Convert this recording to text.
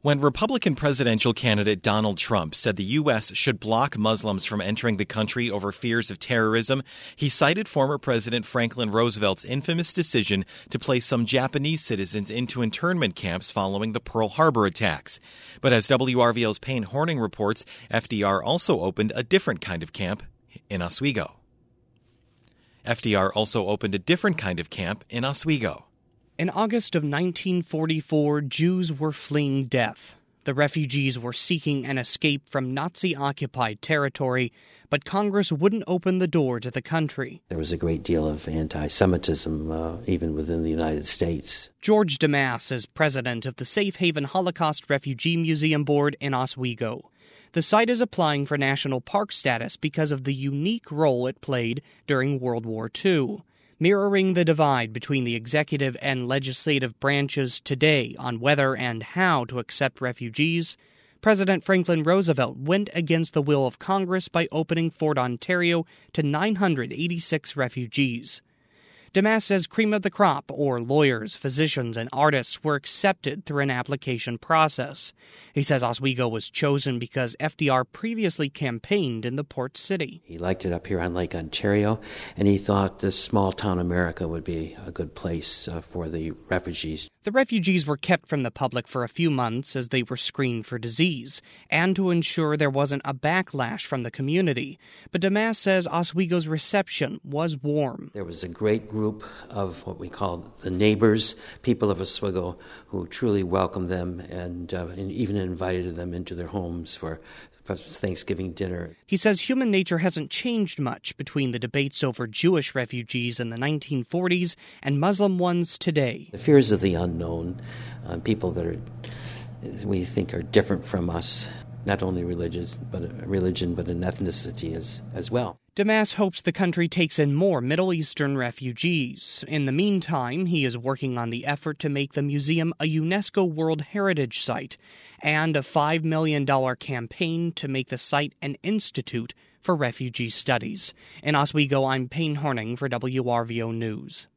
When Republican presidential candidate Donald Trump said the U.S. should block Muslims from entering the country over fears of terrorism, he cited former President Franklin Roosevelt's infamous decision to place some Japanese citizens into internment camps following the Pearl Harbor attacks. But as WRVL's Payne Horning reports, FDR also opened a different kind of camp in Oswego. FDR also opened a different kind of camp in Oswego. In August of 1944, Jews were fleeing death. The refugees were seeking an escape from Nazi-occupied territory, but Congress wouldn't open the door to the country. There was a great deal of anti-Semitism, even within the United States. George DeMass is president of the Safe Haven Holocaust Refugee Museum Board in Oswego. The site is applying for national park status because of the unique role it played during World War II. Mirroring the divide between the executive and legislative branches today on whether and how to accept refugees, President Franklin Roosevelt went against the will of Congress by opening Fort Ontario to 986 refugees. DeMass says cream of the crop, or lawyers, physicians, and artists, were accepted through an application process. He says Oswego was chosen because FDR previously campaigned in the port city. He liked it up here on Lake Ontario, and he thought this small-town America would be a good place for the refugees. The refugees were kept from the public for a few months as they were screened for disease, and to ensure there wasn't a backlash from the community. But DeMass says Oswego's reception was warm. There was a great group of what we call the neighbors, people of Oswego, who truly welcomed them and even invited them into their homes for Thanksgiving dinner. He says human nature hasn't changed much between the debates over Jewish refugees in the 1940s and Muslim ones today. The fears of the unknown, people that we think are different from us, not only religion, but an ethnicity as well. DeMass hopes the country takes in more Middle Eastern refugees. In the meantime, he is working on the effort to make the museum a UNESCO World Heritage Site and a $5 million campaign to make the site an institute for refugee studies. In Oswego, I'm Payne Horning for WRVO News.